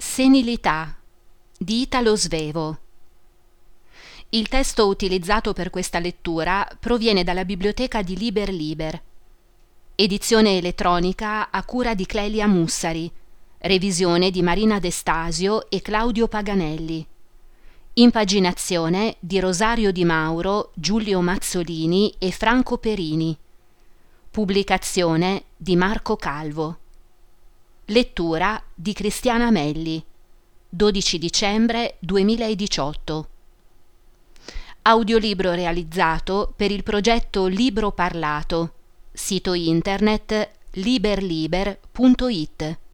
Senilità di Italo Svevo. Il testo utilizzato per questa lettura proviene dalla biblioteca di Liber Liber, edizione elettronica a cura di Clelia Mussari, revisione di Marina De Stasio e Claudio Paganelli, impaginazione di Rosario Di Mauro, Giulio Mazzolini e Franco Perini, pubblicazione di Marco Calvo. Lettura di Cristiana Melli, 12 dicembre 2018. Audiolibro realizzato per il progetto Libro Parlato, sito internet liberliber.it.